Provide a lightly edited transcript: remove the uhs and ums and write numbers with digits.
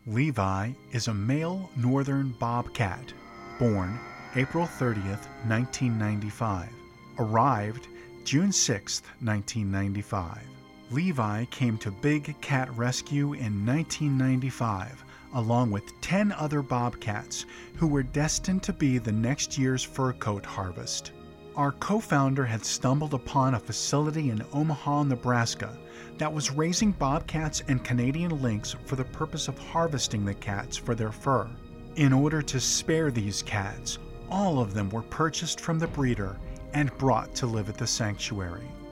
Levi is a male northern bobcat, born April 30th, 1995, arrived June 6th, 1995. Levi came to Big Cat Rescue in 1995, along with 10 other bobcats who were destined to be the next year's fur coat harvest. Our co-founder had stumbled upon a facility in Omaha, Nebraska that was raising bobcats and Canadian lynx for the purpose of harvesting the cats for their fur. In order to spare these cats, all of them were purchased from the breeder and brought to live at the sanctuary.